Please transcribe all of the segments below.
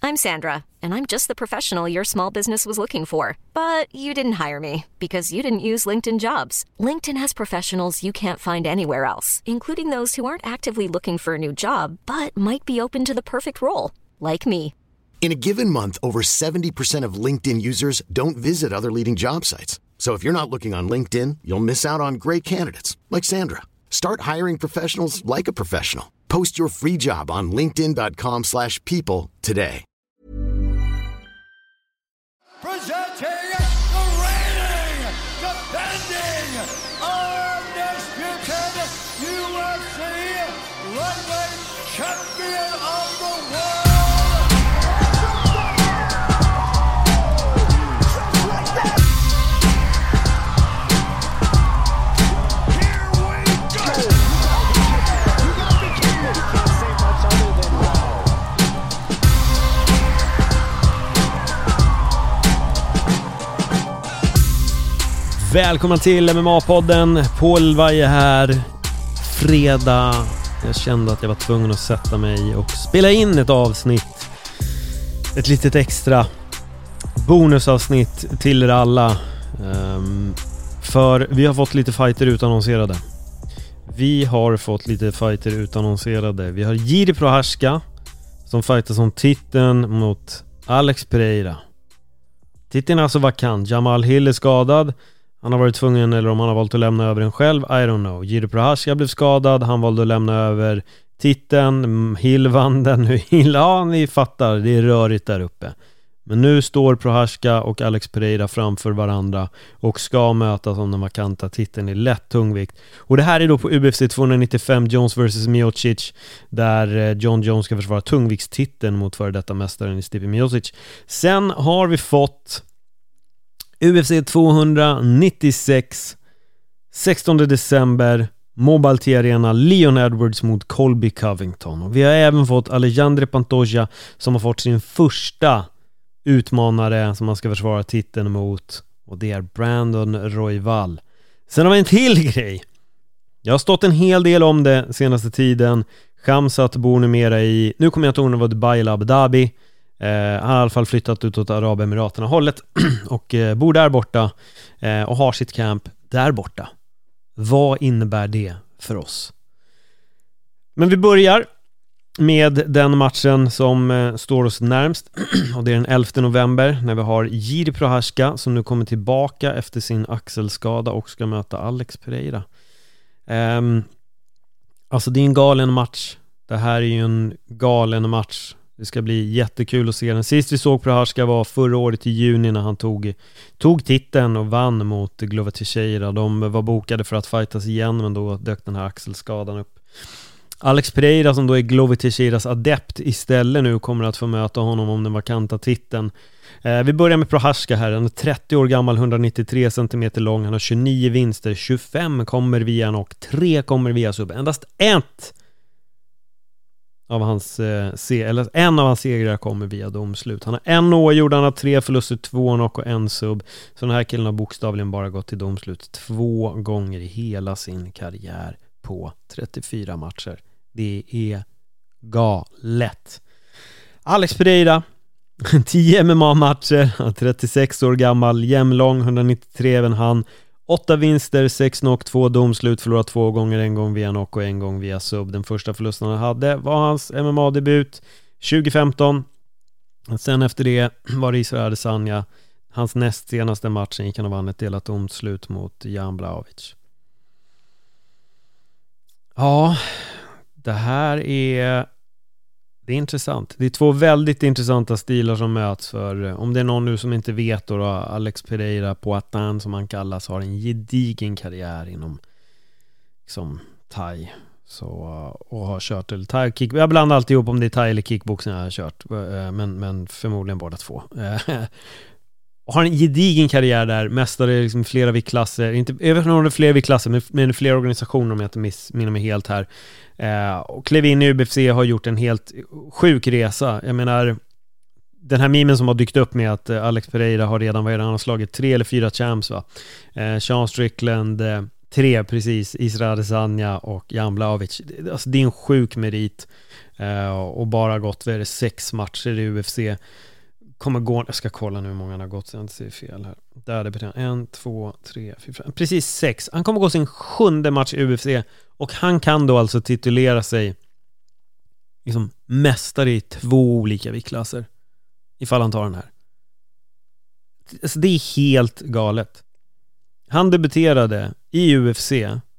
I'm Sandra, and I'm just the professional your small business was looking for. But you didn't hire me because you didn't use LinkedIn Jobs. LinkedIn has professionals you can't find anywhere else, including those who aren't actively looking for a new job, but might be open to the perfect role, like me. In a given month, over 70% of LinkedIn users don't visit other leading job sites. So if you're not looking on LinkedIn, you'll miss out on great candidates like Sandra. Start hiring professionals like a professional. Post your free job on linkedin.com/people today. Presenting the reigning, defending, undisputed UFC lightweight champion of the world. Välkomna till MMA-podden. Paul Vaje här. Fredag. Jag kände att jag var tvungen att sätta mig och spela in ett avsnitt. Ett litet extra bonusavsnitt till er alla. För vi har fått lite fighter utannonserade. Vi har Jiri Prochazka som fightar som titeln mot Alex Pereira. Titeln är alltså vakant. Jamal Hill är skadad. Han har varit tvungen, eller om han har valt att lämna över den själv, I don't know. Jiri Prochazka blev skadad, han valde att lämna över titeln. Hill vann den. Ja, ni fattar, det är rörigt där uppe. Men nu står Prochazka och Alex Pereira framför varandra och ska mötas om den vakanta titeln i lätt tungvikt. Och det här är då på UFC 295, Jones vs Miocic, där John Jones ska försvara tungviktstiteln mot före detta mästaren Stipe Miocic. Sen har vi fått UFC 296 16 december, Mobile T-arena, Leon Edwards mot Colby Covington. Och vi har även fått Alexandre Pantoja som har fått sin första utmanare som man ska försvara titeln mot, och det är Brandon Royval. Sen har vi en till grej. Jag har stått en hel del om det senaste tiden. Khamzat bor numera i, nu kommer jag inte ihåg om det var Dubai eller Abu Dhabi. Han har i alla fall flyttat utåt Arabemiraterna hållet och bor där borta och har sitt camp där borta. Vad innebär det för oss? Men vi börjar med den matchen som står oss närmst, och det är den 11 november när vi har Jiri Prochazka som nu kommer tillbaka efter sin axelskada och ska möta Alex Pereira. Alltså det är en galen match. Det här är ju en galen match. Det ska bli jättekul att se den. Sist vi såg Prochazka var förra året i juni när han tog titeln och vann mot Glover Teixeira. De var bokade för att fightas igen, men då dök den här axelskadan upp. Alex Pereira, som då är Glover Teixeiras adept istället, nu kommer att få möta honom om den vakanta titeln. Vi börjar med Prochazka här. Han är 30 år gammal, 193 cm lång. Han har 29 vinster, 25 kommer via knock, 3 kommer via sub. Endast en av hans segrar kommer via domslut. Han har en oavgjord, han har 3 förluster, 2 knock och 1 sub. Så den här killen har bokstavligen bara gått till domslut 2 gånger i hela sin karriär på 34 matcher. Det är galet. Alex Pereira, 10 MMA-matcher, 36 år gammal, jämnlång, 193 även han. 8 vinster, 6 knock, 2 domslut, förlorat 2 gånger, en gång via knock och en gång via sub. Den första förlusten han hade var hans MMA-debut 2015. Sen efter det var det Israel Adesanya. Hans näst senaste matchen gick han och vann ett delat domslut mot Jan Blachowicz. Ja, det här är intressant. Det är 2 väldigt intressanta stilar som möts. För om det är någon nu som inte vet då, Alex Pereira Poatan som han kallas, har en gedigen karriär inom liksom thai och har kört eller thai kick. Jag blandar alltid ihop om det är thai eller kickboxing jag har kört, men förmodligen båda två. Och har en gedigen karriär där, mästare liksom flera viktklasser, inte över flera viktklasser, men flera organisationer om jag inte missminner mig helt här. Och klev in i UFC, har gjort en helt sjuk resa. Jag menar, den här memen som har dykt upp med att Alex Pereira har redan slagit 3 eller 4 champs, va? Sean Strickland, 3 precis, Israel Adesanya och Jan Blachowicz. Alltså det är en sjuk merit. Och bara gått 6 matcher i UFC. Kommer gå, jag ska kolla nu hur många han har gått så jag inte ser fel här. Där är det betyder 1, 2, 3, 4, 5. Precis 6. Han kommer gå sin 7:e match i UFC och han kan då alltså titulera sig liksom mästare i 2 olika viktklasser ifall han tar den här. Alltså det är helt galet. Han debuterade i UFC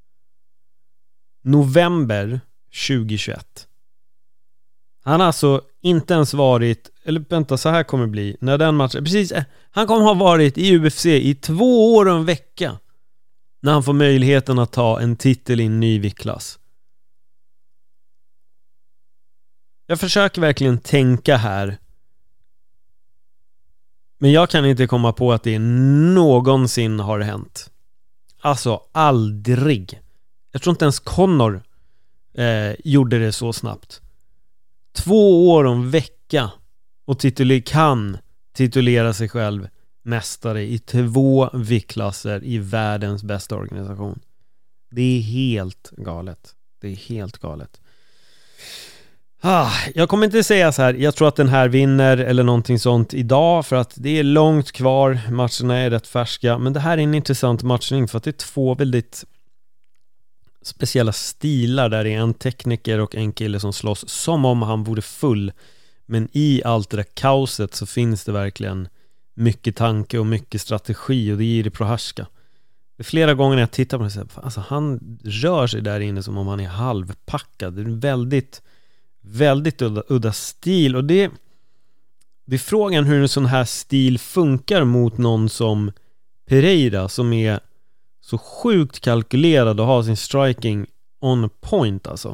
november 2021. Han har alltså inte ens varit, eller vänta, så här kommer det bli när den matchen, precis, han kommer ha varit i UFC i 2 år och en vecka när han får möjligheten att ta en titel i en ny viktklass. Jag försöker verkligen tänka här, men jag kan inte komma på att det någonsin har hänt. Alltså aldrig. Jag tror inte ens Conor gjorde det så snabbt. 2 år och en vecka och kan titulera sig själv mästare i 2 viktklasser i världens bästa organisation. Det är helt galet. Det är helt galet. Jag kommer inte säga så här, jag tror att den här vinner eller någonting sånt idag, för att det är långt kvar, matcherna är rätt färska, men det här är en intressant matchning för att det är 2 väldigt speciella stilar där det är en tekniker och en kille som slåss som om han vore full, men i allt det där kaoset så finns det verkligen mycket tanke och mycket strategi, och det är Jiri Prochazka. Flera gånger när jag tittar på det så här, alltså han rör sig där inne som om han är halvpackad. Det är en väldigt udda stil, och det är frågan hur en sån här stil funkar mot någon som Pereira som är så sjukt kalkylerad och har sin striking on point alltså.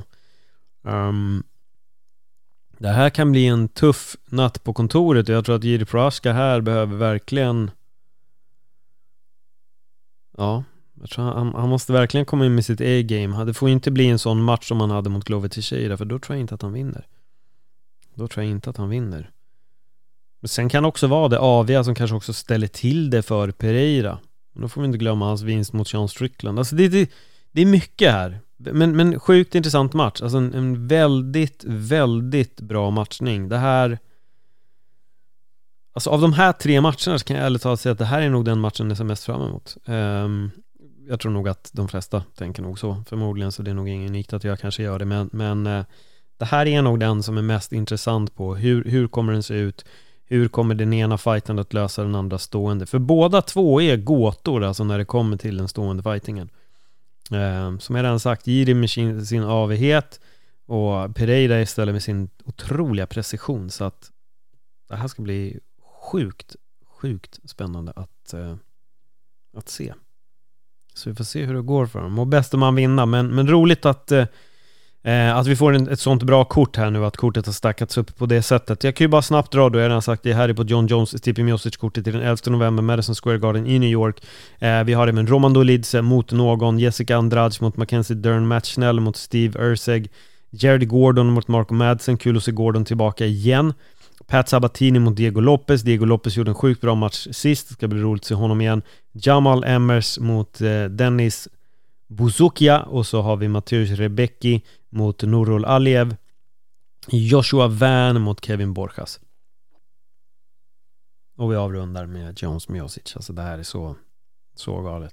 Det här kan bli en tuff natt på kontoret, och jag tror att Jiri Prochazka här behöver verkligen, jag tror han måste verkligen komma in med sitt A-game. Det får inte bli en sån match som han hade mot Glover Teixeira, för då tror jag inte att han vinner. Men sen kan också vara det aviga som kanske också ställer till det för Pereira. Men då får vi inte glömma hans vinst mot Sean Strickland. Alltså det är mycket här. Men sjukt intressant match. Alltså en väldigt bra matchning. Det här, alltså av de här 3 matcherna så kan jag ärligt talat säga att det här är nog den matchen jag ser mest fram emot. Jag tror nog att de flesta tänker nog så. Förmodligen, så det är nog ingen unikt att jag kanske gör det. Men det här är nog den som är mest intressant på. Hur kommer den se ut? Hur kommer den ena fighten att lösa den andra stående? För båda 2 är gåtor alltså när det kommer till den stående fightingen. Som jag redan sagt, Jiri med sin avighet och Pereira istället med sin otroliga precision. Så att det här ska bli sjukt spännande att se. Så vi får se hur det går för dem. Och bäst om man vinner. Men roligt att vi får ett sånt bra kort här nu, att kortet har stackats upp på det sättet. Jag kan ju bara snabbt dra då, jag har redan sagt det här är på John Jones Stipe Miocic-kortet till den 11 november, Madison Square Garden i New York. Vi har det med Roman Dolidze mot någon, Jessica Andrade mot Mackenzie Dern, Matt Schnell mot Steve Erceg, Jared Gordon mot Marco Madsen, kul att se Gordon tillbaka igen. Pat Sabatini mot Diego Lopez gjorde en sjukt bra match sist, det ska bli roligt att se honom igen. Jamal Emmers mot Dennis Buzukia, och så har vi Mateusz Rebecki mot Nurul Aliev, Joshua Van mot Kevin Borjas, och vi avrundar med Jones Miocic. Alltså det här är så galet.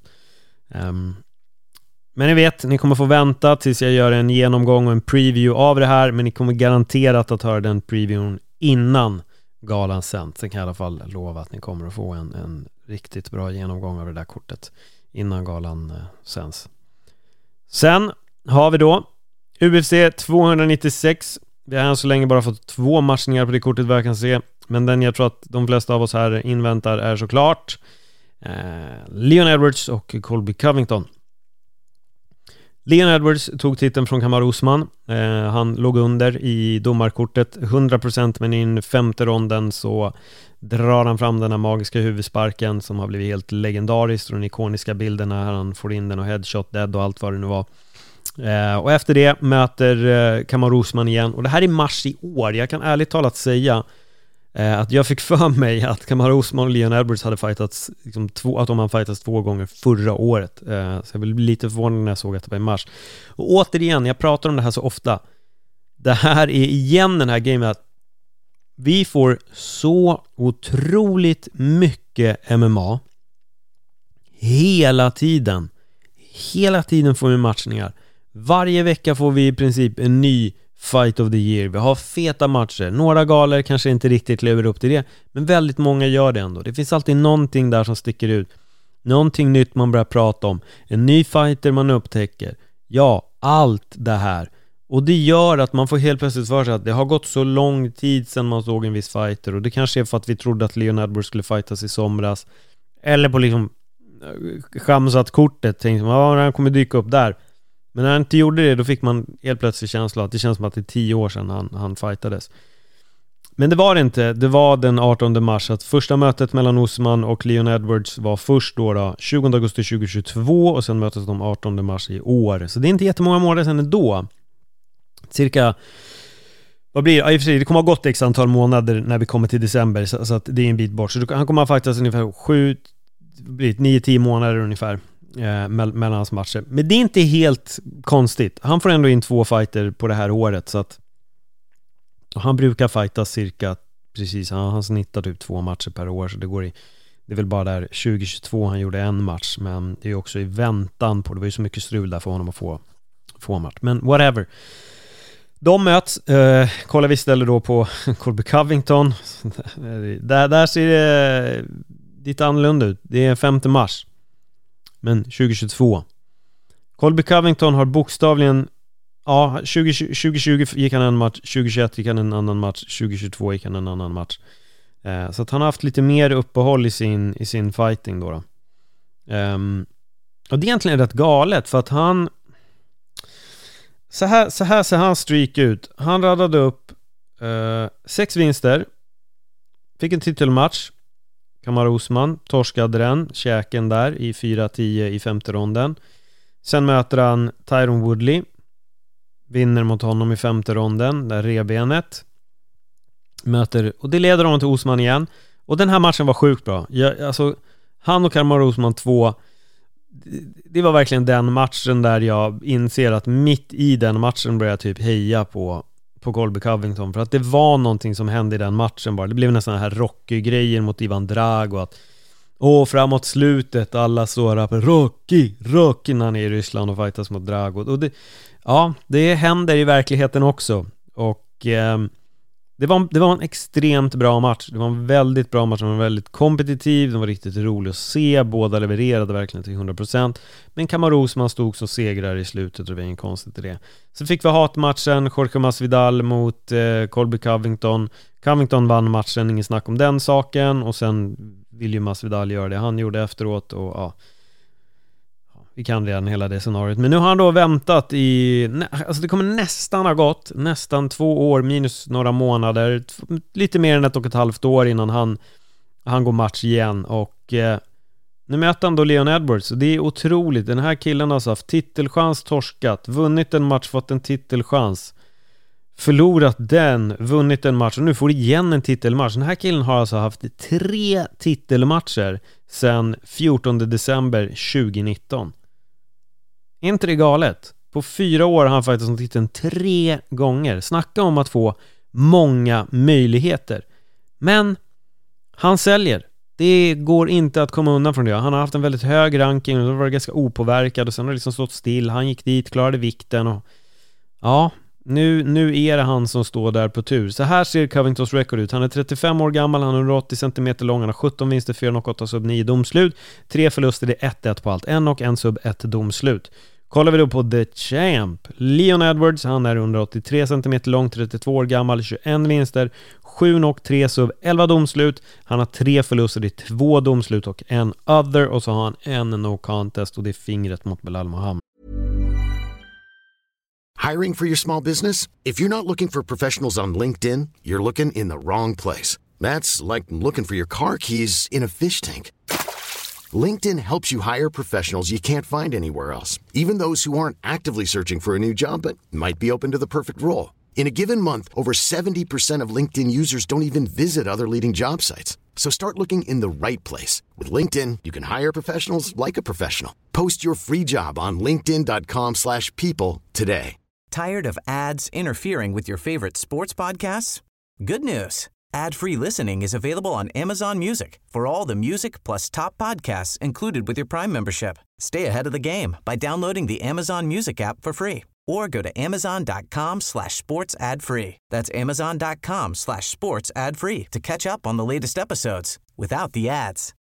Men ni vet, ni kommer få vänta tills jag gör en genomgång och en preview av det här, men ni kommer garanterat att höra den previewn innan galan sänds. Sen kan jag i alla fall lova att ni kommer att få en riktigt bra genomgång av det där kortet innan galan sänds. Sen har vi då UFC 296. Vi har än så länge bara fått 2 matchningar på det kortet vi kan se, men den jag tror att de flesta av oss här inväntar är såklart Leon Edwards och Colby Covington. Leon Edwards tog titeln från Kamaru Usman. Han låg under i domarkortet 100%, men i den 5:e ronden så drar han fram den här magiska huvudsparken som har blivit helt legendarisk, och den ikoniska bilden när han får in den och headshot dead och allt vad det nu var. Och efter det möter Kamaru Usman igen, och det här är mars i år. Jag kan ärligt talat säga Att jag fick för mig att Kamaru Usman och Leon Edwards hade fightats liksom att de hade fightats 2 gånger förra året. Så jag blev lite förvånad när jag såg att det var i mars. Och återigen, jag pratar om det här så ofta. Det här är igen den här grejen att vi får så otroligt mycket MMA hela tiden. Hela tiden får vi matchningar. Varje vecka får vi i princip en ny Fight of the Year. Vi har feta matcher. Några galor kanske inte riktigt lever upp till det, men väldigt många gör det ändå. Det finns alltid någonting där som sticker ut. Någonting nytt man börjar prata om. En ny fighter man upptäcker. Ja, allt det här. Och det gör att man får helt plötsligt för sig att det har gått så lång tid sedan man såg en viss fighter. Och det kanske är för att vi trodde att Leon Edwards skulle fightas i somras. Eller på liksom chamsat kortet. Tänkte man, han kommer dyka upp där. Men när han inte gjorde det, då fick man helt plötsligt känsla att det känns som att det är 10 år sedan han fightades. Men det var det inte. Det var den 18 mars. Att första mötet mellan Usman och Leon Edwards var först då 20 augusti 2022. Och sen möttes de 18 mars i år. Så det är inte jättemånga månader sedan då. Cirka, vad blir det? I och för sig, det kommer ha gått x antal månader när vi kommer till december. Så att det är en bit bort. Så han kommer ha fightats ungefär 9-10 månader ungefär. Mellan hans matcher. Men det är inte helt konstigt. Han får ändå in 2 fighter på det här året, så att han brukar fighta cirka precis, han snittar typ 2 matcher per år, så det är väl bara där 2022 han gjorde en match, men det är också i väntan på, det var ju så mycket strul där för honom att få match, men whatever. De möts, kollar vi istället då på Colby Covington. Där ser det lite annorlunda ut. Det är 5 mars. Men 2022. Colby Covington har bokstavligen 2020 gick han en match, 2021 gick han en annan match, 2022 gick han en annan match. Så att han har haft lite mer uppehåll i sin fighting då. Och det är egentligen rätt galet, för att han så här ser han streak ut. Han radade upp 6 vinster, fick en titelmatch. Kamaru Usman torskade den, käken där i 4-10 i 5:e ronden. Sen möter han Tyron Woodley, vinner mot honom i 5:e ronden, där rebenet möter, och det leder honom till Usman igen. Och den här matchen var sjukt bra. Alltså, han och Kamaru Usman 2, det var verkligen den matchen där jag inser att mitt i den matchen började jag typ heja på Colby Covington, för att det var någonting som hände i den matchen bara. Det blev nästan här Rocky-grejer mot Ivan Drago, att framåt slutet alla står på Rocky när han är i Ryssland och fightas mot Drago. Och det händer i verkligheten också. Och det var en extremt bra match. Det var en väldigt bra match. Den var väldigt kompetitiv. Den var riktigt rolig att se. Båda levererade verkligen till 100%. Men Kamaru Usman stod så segrar i slutet, och det var ingen konstigt i det. Så fick vi hatmatchen Jorge Masvidal mot Colby Covington. Covington vann matchen, ingen snack om den saken. Och sen vill ju Masvidal göra det han gjorde efteråt. Och vi kan redan hela det scenariot. Men nu har han då väntat alltså det kommer nästan ha gått nästan 2 år minus några månader, lite mer än 1,5 år innan han går match igen. Och nu möter han då Leon Edwards, och det är otroligt. Den här killen har haft titelchans, torskat, vunnit en match, fått en titelchans, förlorat den, vunnit en match, och nu får igen en titelmatch. Den här killen har alltså haft 3 titelmatcher sedan 14 december 2019. Inte det galet? På 4 år har han faktiskt som titeln 3 gånger. Snacka om att få många möjligheter. Men han säljer. Det går inte att komma undan från det. Han har haft en väldigt hög ranking och var ganska opåverkad, och sen har det liksom stått still. Han gick dit, klarade vikten, och nu är det han som står där på tur. Så här ser Covingtons record ut. Han är 35 år gammal, han är 180 cm lång, han har 17 vinster, 4 knockouts, sub 9 domslut, 3 förluster, det är 1-1 på allt, 1 och 1 sub 1 domslut. Kollar vi då på The Champ, Leon Edwards, han är 183 cm lång, 32 år gammal, 21 vinster, 7 knock, 3 sub, 11 domslut. Han har 3 förluster, det är 2 domslut och en other, och så har han en no contest, och det är fingret mot Belal Muhammad. Hiring for your small business? If you're not looking for professionals on LinkedIn, you're looking in the wrong place. That's like looking for your car keys in a fish tank. LinkedIn helps you hire professionals you can't find anywhere else, even those who aren't actively searching for a new job but might be open to the perfect role. In a given month, over 70% of LinkedIn users don't even visit other leading job sites. So start looking in the right place. With LinkedIn, you can hire professionals like a professional. Post your free job on linkedin.com/people today. Tired of ads interfering with your favorite sports podcasts? Good news. Ad-free listening is available on Amazon Music for all the music plus top podcasts included with your Prime membership. Stay ahead of the game by downloading the Amazon Music app for free or go to amazon.com/sports ad free. That's amazon.com/sports ad free to catch up on the latest episodes without the ads.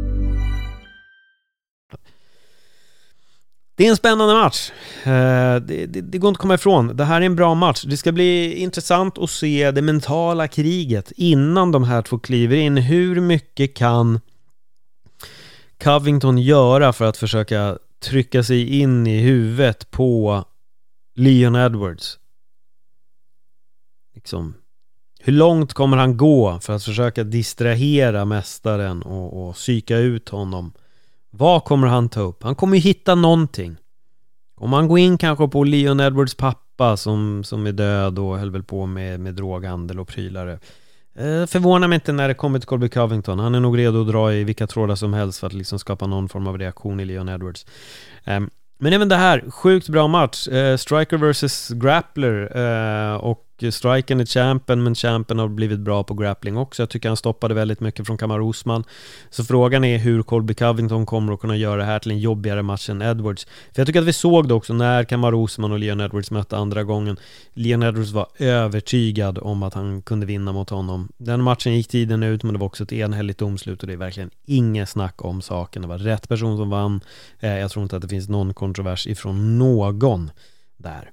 Det är en spännande match. Det går inte att komma ifrån. Det här är en bra match. Det ska bli intressant att se det mentala kriget innan de här två kliver in. Hur mycket kan Covington göra för att försöka trycka sig in i huvudet på Leon Edwards? Liksom, hur långt kommer han gå för att försöka distrahera mästaren och psyka ut honom? Vad kommer han ta upp? Han kommer ju hitta någonting. Om han går in kanske på Leon Edwards pappa som är död och höll väl på med droghandel och prylare. Förvånar mig inte när det kommer till Colby Covington. Han är nog redo att dra i vilka trådar som helst för att liksom skapa någon form av reaktion i Leon Edwards. Men även det här, sjukt bra match. Striker versus grappler. Och Striken är champion, men champion har blivit bra på grappling också. Jag tycker han stoppade väldigt mycket från Kamaru Usman. Så frågan är hur Colby Covington kommer att kunna göra det här till en jobbigare match än Edwards. För jag tycker att vi såg det också när Kamaru Usman och Leon Edwards mötte andra gången. Leon Edwards var övertygad om att han kunde vinna mot honom. Den matchen gick tiden ut, men det var också ett enhälligt domslut och det är verkligen inget snack om saken. Det var rätt person som vann. Jag tror inte att det finns någon kontrovers ifrån någon där.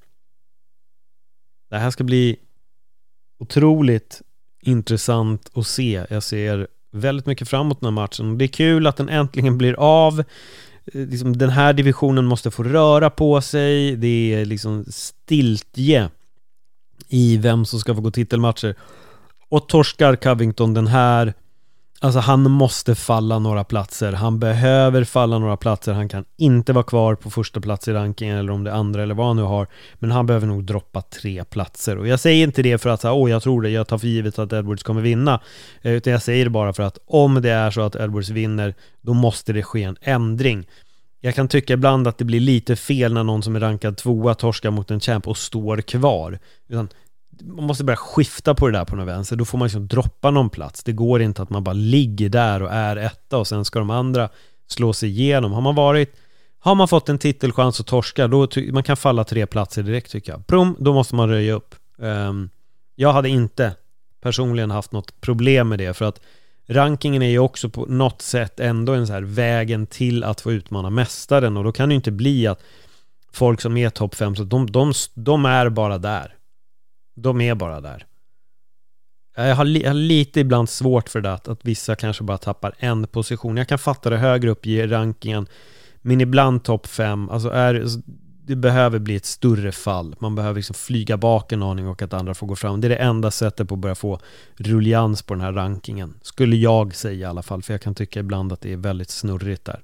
Det här ska bli otroligt intressant att se. Jag ser väldigt mycket fram emot den här matchen. Det är kul att den äntligen blir av. Liksom, den här divisionen måste få röra på sig. Det är liksom stiltje i vem som ska få gå titelmatcher. Och torskar Covington den här, alltså han måste falla några platser. Han behöver falla några platser. Han kan inte vara kvar på första plats i rankingen eller om det är andra eller vad han nu har. Men han behöver nog droppa 3 platser. Och jag säger inte det för att jag tror det, jag tar för givet att Edwards kommer vinna. Utan jag säger det bara för att om det är så att Edwards vinner, då måste det ske en ändring. Jag kan tycka ibland att det blir lite fel när någon som är rankad 2 torskar mot en champ och står kvar. Utan man måste börja skifta på det där på något vänster. Då får man liksom droppa någon plats. Det går inte att man bara ligger där och är etta och sen ska de andra slå sig igenom. Har man fått en titelchans att torska, då man kan falla 3 platser direkt tycker jag. Då måste man röja upp. Jag hade inte personligen haft något problem med det, för att rankingen är ju också på något sätt ändå en så här vägen till att få utmana mästaren, och då kan det ju inte bli att folk som är topp 5 så de är bara där. De är bara där. Jag har lite ibland svårt för det, att vissa kanske bara tappar en position. Jag kan fatta det högre upp i rankingen, men ibland topp 5, alltså det behöver bli ett större fall. Man behöver liksom flyga bak en aning och att andra får gå fram. Det är det enda sättet på att börja få rullians på den här rankingen, skulle jag säga i alla fall, för jag kan tycka ibland att det är väldigt snurrigt där.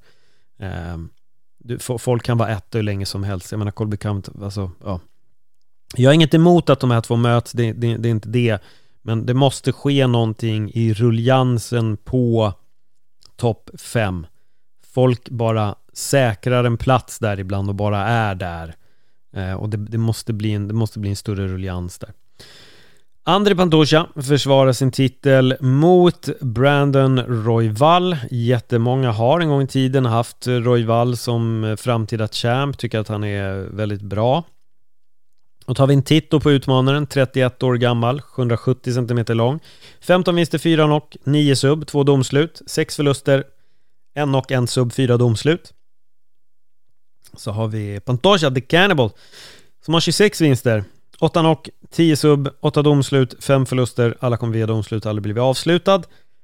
Folk kan vara hur länge som helst. Jag menar Colby Covington, alltså ja. Jag har inget emot att de här två möts, det är inte det. Men det måste ske någonting i rulliansen på topp 5. Folk bara säkrar en plats där ibland och bara är där. Och det måste bli en större rullians där. André Pantoja försvarar sin titel mot Brandon Royval. Jättemånga har en gång i tiden haft Royval som framtida champ. Tycker att han är väldigt bra. Och tar vi en titt på utmanaren, 31 år gammal, 770 cm lång, 15 vinster, 4 knock, 9 sub, 2 domslut, 6 förluster, 1 knock, 1 sub, 4 domslut. Så har vi Pantoja the Cannibal som har 26 vinster, 8 knock, 10 sub, 8 domslut, 5 förluster, alla kom via domslut, aldrig blivit avslutad.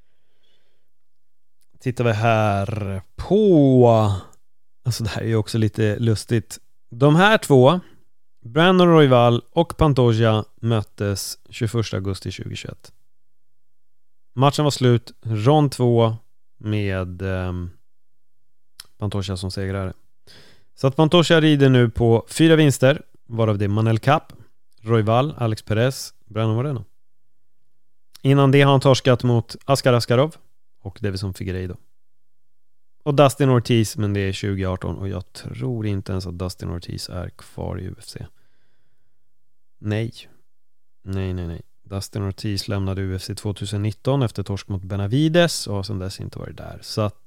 Tittar vi här på, alltså det här är ju också lite lustigt. De här två, Brandon Royval och Pantoja, möttes 21 augusti 2021. Matchen var slut, rond 2 med Pantoja som segrare. Så att Pantoja rider nu på 4 vinster, varav det är Manel Cup. Royval, Alex Perez, Brandon Moreno. Innan det har han torskat mot Askar Askarov och Davison Figueiredo. Och Dustin Ortiz, men det är 2018 och jag tror inte ens att Dustin Ortiz är kvar i UFC. Nej. Dustin Ortiz lämnade UFC 2019 efter torsk mot Benavides och sen dess inte varit där. Så att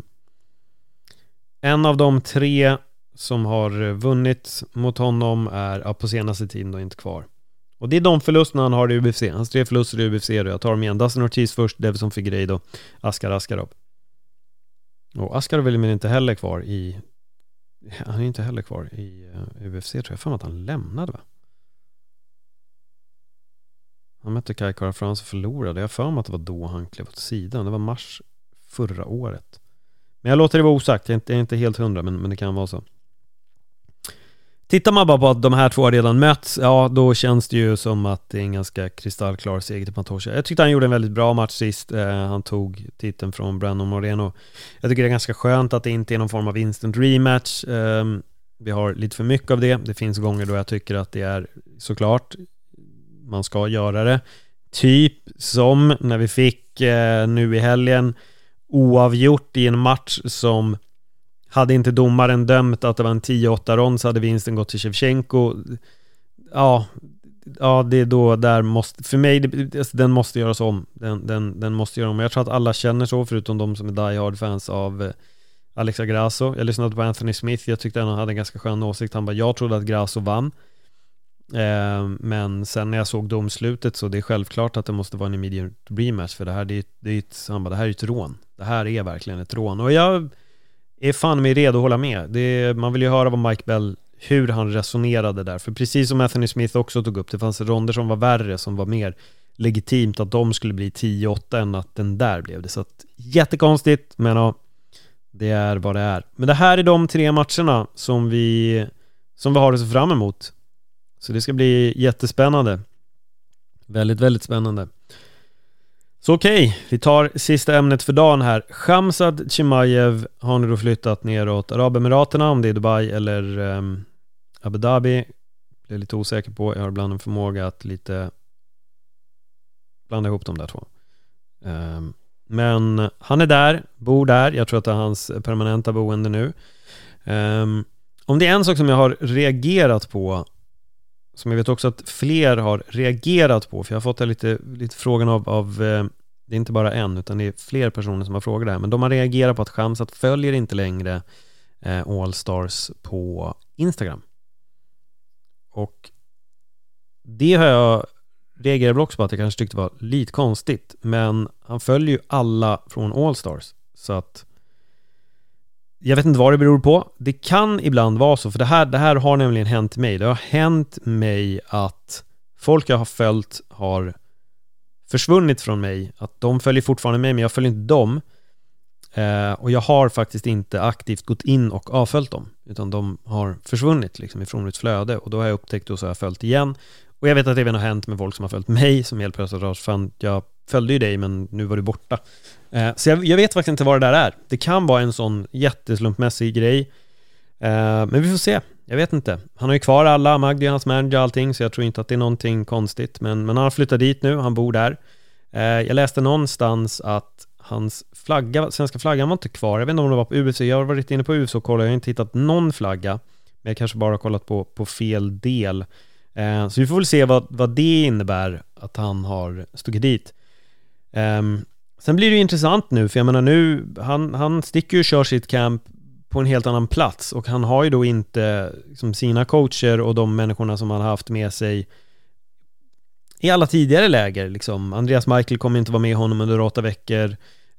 en av de 3 som har vunnit mot honom är på senaste tiden då inte kvar. Och det är de förlusterna han har i UFC. Hans 3 förluster i UFC då. Jag tar dem igen. Dustin Ortiz först, Davison Figueiredo, Askar Askarov. Och Askarov är väl inte heller kvar i... Han är inte heller kvar i UFC, tror jag. För att han lämnade, va? Han mötte Kai Kara France och förlorade. Jag för mig att det var då han klev åt sidan. Det var mars förra året. Men jag låter det vara osagt. Jag är inte helt 100, men det kan vara så. Tittar man bara på att de här 2 har redan mötts, ja, då känns det ju som att det är en ganska kristallklar seger till Pantoja. Jag tyckte han gjorde en väldigt bra match sist. Han tog titeln från Brandon Moreno. Jag tycker det är ganska skönt att det inte är någon form av instant rematch. Vi har lite för mycket av det. Det finns gånger då jag tycker att det är såklart man ska göra det. Typ som när vi fick nu i helgen oavgjort i en match som hade inte domaren dömt att det var en 10-8 rond så hade vinsten gått till Shevchenko. Ja, det är då där måste, för mig den måste göras om. Den måste göras om. Jag tror att alla känner så, förutom de som är diehard fans av Alexa Grasso. Jag lyssnade på Anthony Smith. Jag tyckte han hade en ganska skön åsikt. Han bara, jag trodde att Grasso vann. Men sen när jag såg domslutet så det är självklart att det måste vara en immediate rematch, för det här det här är ett rån. Det här är verkligen ett rån. Och jag är fan med redo att hålla med. Man vill ju höra vad Mike Bell, hur han resonerade där. För precis som Anthony Smith också tog upp, det fanns ronder som var värre, som var mer legitimt att de skulle bli 10-8 än att den där blev det. Så att, jättekonstigt, men ja, det är vad det är. Men det här är de 3 matcherna som vi har att se fram emot. Så det ska bli jättespännande. Väldigt, väldigt spännande. Så okej, vi tar sista ämnet för dagen här. Khamzat Chimaev har nu då flyttat neråt Arabemiraterna, om det är Dubai eller Abu Dhabi. Jag är lite osäker på. Jag har ibland en förmåga att lite blanda ihop de där 2. Men han är där, bor där. Jag tror att det är hans permanenta boende nu. Om det är en sak som jag har reagerat på, som jag vet också att fler har reagerat på, för jag har fått lite frågan av det är inte bara en, utan det är fler personer som har frågat det här, men de har reagerat på att Khamzat följer inte längre All Stars på Instagram. Och det har jag reagerat också på, att jag kanske tyckte var lite konstigt, men han följer ju alla från All Stars, så att jag vet inte vad det beror på. Det kan ibland vara så, för det här har nämligen hänt mig. Det har hänt mig att folk jag har följt har försvunnit från mig. Att de följer fortfarande mig, men jag följer inte dem. Och jag har faktiskt inte aktivt gått in och avföljt dem, utan de har försvunnit liksom ifrån mitt flöde. Och då har jag upptäckt, och så har jag följt igen. Och jag vet att det även har hänt med folk som har följt mig, som helt plötsligt har fan, jag följde ju dig, men nu var du borta. Så jag vet faktiskt inte vad det där är. Det kan vara en sån jätteslumpmässig grej. Men vi får se. Jag vet inte. Han har ju kvar alla, Magdi och hans manager och allting, så jag tror inte att det är någonting konstigt. Men han har flyttat dit nu, han bor där. Jag läste någonstans att hans flagga, svenska flaggan var inte kvar. Jag vet inte om det var på UFC. Jag har varit inne på UFC och kollat. Jag har inte hittat någon flagga. Men jag kanske bara har kollat på fel del. Så vi får väl se vad det innebär att han har stuckit dit. Sen blir det ju intressant nu, för jag menar nu, han sticker ju och kör sitt camp på en helt annan plats, och han har ju då inte liksom sina coacher och de människorna som han har haft med sig i alla tidigare läger liksom. Andreas Michael kommer inte vara med honom under 8 veckor.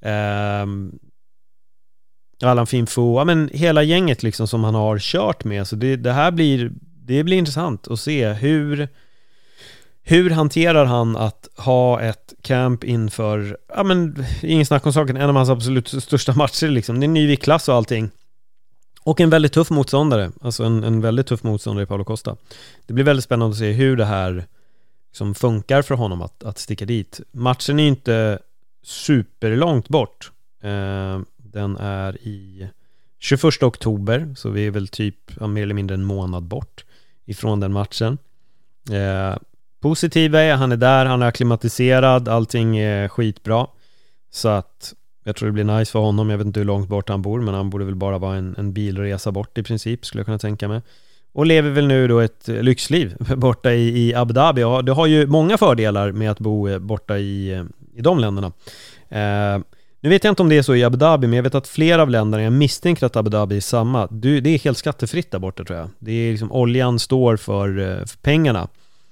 Allan Finfo, ja, men hela gänget liksom som han har kört med. Så det här blir intressant att se hur hanterar han att ha ett camp inför, ja men ingen snack om saken, en av hans absolut största matcher liksom. Det är en ny viktklass och allting. Och en väldigt tuff motståndare. Alltså en väldigt tuff motståndare i Paulo Costa. Det blir väldigt spännande att se hur det här som funkar för honom att sticka dit. Matchen är inte superlångt bort. Den är i 21 oktober, så vi är väl typ mer eller mindre en månad bort ifrån den matchen. Positiva är, han är där, han är akklimatiserad, allting är skitbra. Så att jag tror det blir nice för honom. Jag vet inte hur långt bort han bor, men han borde väl bara vara en bilresa bort i princip, skulle jag kunna tänka mig. Och lever väl nu då ett lyxliv borta i Abu Dhabi. Och det har ju många fördelar med att bo borta i de länderna. Nu vet jag inte om det är så i Abu Dhabi, men jag vet att flera av länderna, jag misstänker att Abu Dhabi är samma. Det är helt skattefritt där borta, tror jag. Det är liksom, oljan står för pengarna.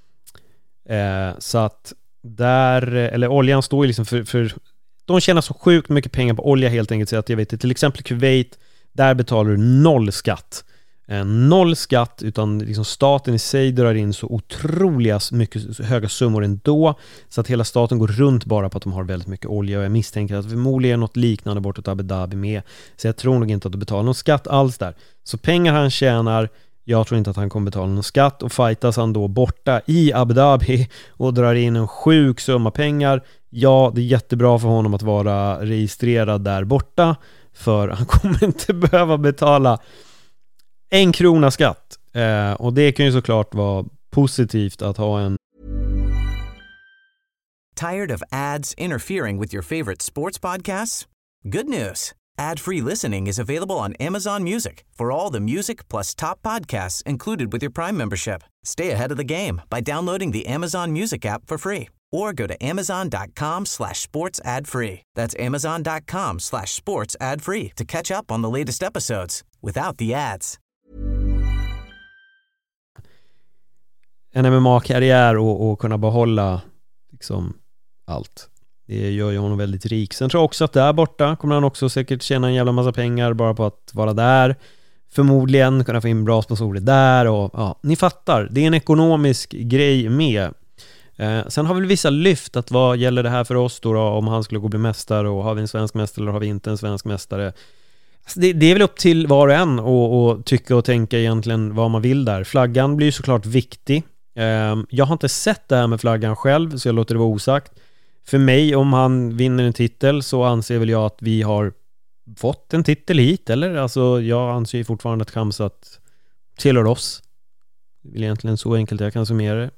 Så att där, eller oljan står ju liksom för de tjänar så sjukt mycket pengar på olja helt enkelt, så att jag vet till exempel Kuwait, där betalar du noll skatt, utan liksom staten i sig drar in så otroliga mycket höga summor ändå, så att hela staten går runt bara på att de har väldigt mycket olja. Och jag misstänker att förmodligen är något liknande bortåt Abu Dhabi med, så jag tror nog inte att du betalar någon skatt alls där. Så pengar han tjänar, jag tror inte att han kommer betala någon skatt, och fightas han då borta i Abu Dhabi och drar in en sjuk summa pengar, ja, det är jättebra för honom att vara registrerad där borta, för han kommer inte behöva betala 1 krona skatt. Och det kan ju såklart vara positivt att ha en. Tired of ads interfering with your favorite sports podcasts? Good news. Ad-free listening is available on Amazon Music for all the music plus top podcasts included with your Prime membership. Stay ahead of the game by downloading the Amazon Music app for free or go to amazon.com/sports ad free. That's amazon.com/sports ad free to catch up on the latest episodes without the ads. En MMA-karriär och kunna behålla liksom allt. Det gör ju honom väldigt rik. Sen tror jag också att där borta kommer han också säkert tjäna en jävla massa pengar bara på att vara där. Förmodligen kunna få in bra sponsorer där, och ja, ni fattar. Det är en ekonomisk grej med. Sen har vi vissa lyft att vad gäller det här för oss då, om han skulle gå och bli mästare, och har vi en svensk mästare eller har vi inte en svensk mästare. Alltså det är väl upp till var och en och tycka och tänka egentligen vad man vill där. Flaggan blir såklart viktig. Jag har inte sett det här med flaggan själv, så jag låter det vara osagt. För mig, om han vinner en titel, så anser väl jag att vi har fått en titel hit, eller? Alltså, jag anser ju fortfarande att Khamzat tillhör oss. Det är väl egentligen så enkelt jag kan summera det.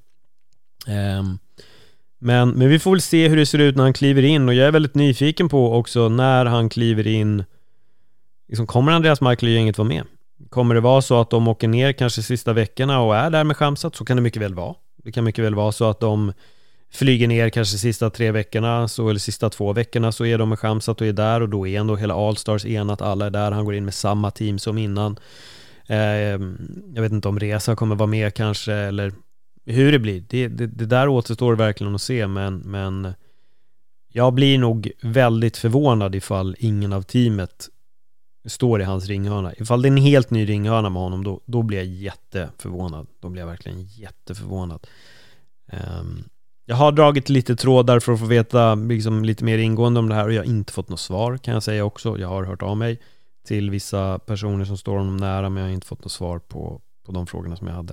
Men vi får väl se hur det ser ut när han kliver in, och jag är väldigt nyfiken på också när han kliver in. Liksom, kommer Andreas Michael gänget vara med? Kommer det vara så att de åker ner kanske sista veckorna och är där med Khamzat? Så kan det mycket väl vara. Det kan mycket väl vara så att de flyger ner kanske sista 3 veckorna så, eller sista 2 veckorna, så är de med Khamzat och är där, och då är ändå hela Allstars enat, alla är där, han går in med samma team som innan. Jag vet inte om Reza kommer vara med kanske, eller hur det blir. Det där återstår verkligen att se, men jag blir nog väldigt förvånad ifall ingen av teamet står i hans ringhörna. Ifall det är en helt ny ringhörna med honom, då blir jag jätteförvånad. Då blir jag verkligen jätteförvånad. Jag har dragit lite trådar för att få veta liksom lite mer ingående om det här, och jag har inte fått något svar, kan jag säga också. Jag har hört av mig till vissa personer som står honom nära, men jag har inte fått något svar på de frågorna som jag hade.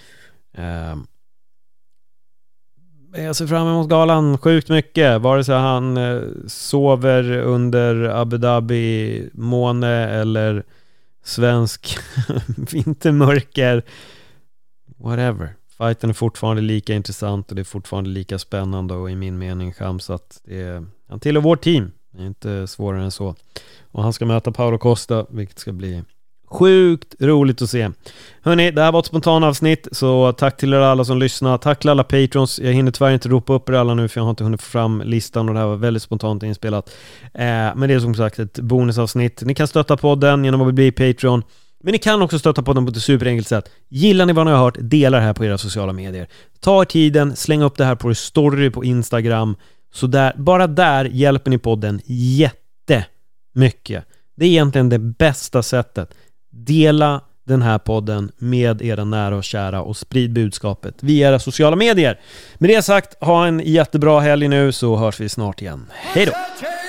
Jag ser fram emot galan sjukt mycket, vare sig han sover under Abu Dhabi måne eller svensk vintermörker, whatever. Fighten är fortfarande lika intressant och det är fortfarande lika spännande, och i min mening Khamzat, han tillhör vårt team. Det är inte svårare än så. Och han ska möta Paulo Costa, vilket ska bli sjukt roligt att se. Hörrni, det här var ett spontant avsnitt, så tack till er alla som lyssnar. Tack till alla patrons. Jag hinner tyvärr inte ropa upp er alla nu, för jag har inte hunnit få fram listan, och det här var väldigt spontant inspelat. Men det är som sagt ett bonusavsnitt. Ni kan stötta podden genom att bli Patreon, men ni kan också stötta podden på ett superenkelt sätt. Gillar ni vad ni har hört, dela det här på era sociala medier. Ta tiden, släng upp det här på story på Instagram. Så där, bara där hjälper ni podden jättemycket. Det är egentligen det bästa sättet. Dela den här podden med era nära och kära och sprid budskapet via era sociala medier. Med det sagt, ha en jättebra helg nu, så hörs vi snart igen. Hej då!